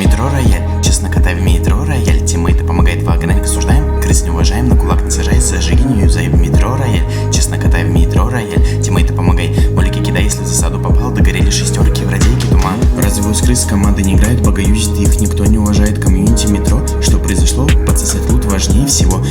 метро рояль, честно катай в метро рояль. Тиммейты помогает вагонами, осуждаем, крыс не уважаем, на кулак не сажай, зажиги не юзай в метро рояль, честно катай в метро рояль. Тиммейты помогай, молики кидай, если в засаду попал, догорели шестерки в радейке туман. Разве у крыс команды не играют, богоюзит их никто не уважает. Комьюнити метро, что произошло, подсосать лут важнее всего.